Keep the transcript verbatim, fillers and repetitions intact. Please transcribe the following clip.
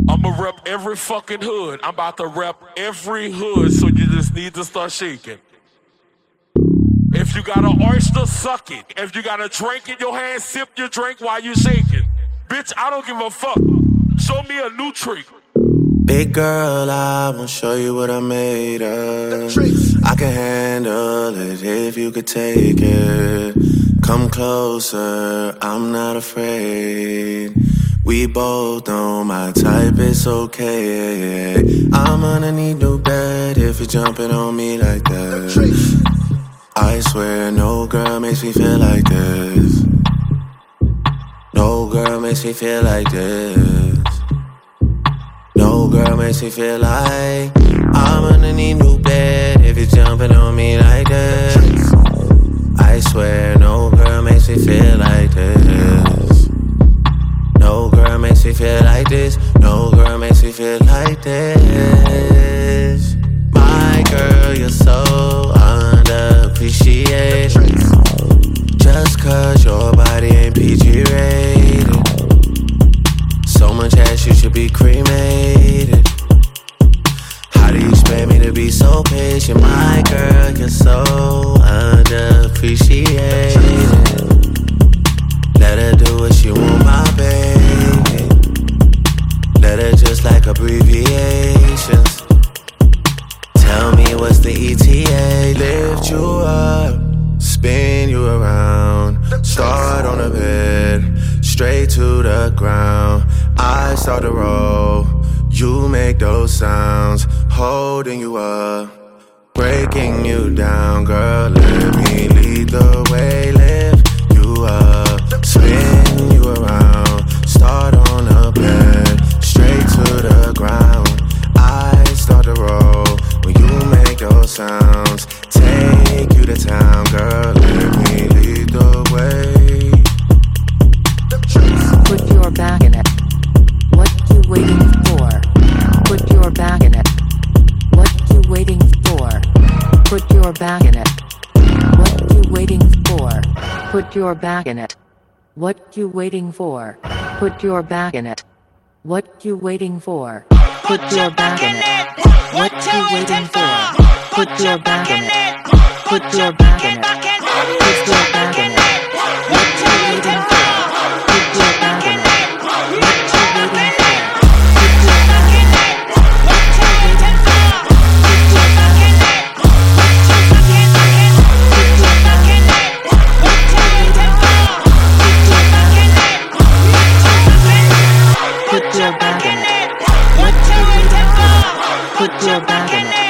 I'ma rep every fucking hood. I'm about to rep every hood, so you just need to start shaking. If you got an oyster, suck it. If you got a drink in your hand, sip your drink while you shaking. Bitch, I don't give a fuck. Show me a new trick. Big girl, I wanna show you what I made of. I can handle it if you could take it. Come closer, I'm not afraid. We both know my type is okay. I'm gonna need no bed if you're jumping on me like that. I swear no girl makes me feel like this. No girl makes me feel like this. No girl makes me feel like I'm gonna need new bed if you're jumping on me like this. I swear no girl makes me feel like this. No girl makes me feel like this. No girl makes me feel like this. My girl, you're so underappreciated. Just cause your body ain't P G rated. So much ass, you should be cremated. How do you expect me to be so patient? My girl, you're so underappreciated. Let her do what she want, my baby. Let her just like abbreviations. Tell me what's the E T A? Lift you up, spin you around. Start on the bed, straight to the ground. I start to roll, you make those sounds. Holding you up, breaking you down. Girl, let me lead the way. Lift you up, spin you around. Start on the bed, straight to the ground. I start to roll when you make those sounds. Take you to town, girl, let me lead the way. Put your back in it. What you waiting for? Put your back in it. What you waiting for? Put your back in it. What you waiting for? Put your back in it. What you waiting for? Put your back in it. What you waiting for? Put your back in it. What you waiting for? Put your back in it. Put your back in it. Put your back in it. What you waiting for? Put your back in it. What you waiting for? Put your back in it. What you waiting for? Put your back in it. What you back in it. What you waiting for? Put your back in it. What you waiting for? Put your back in it.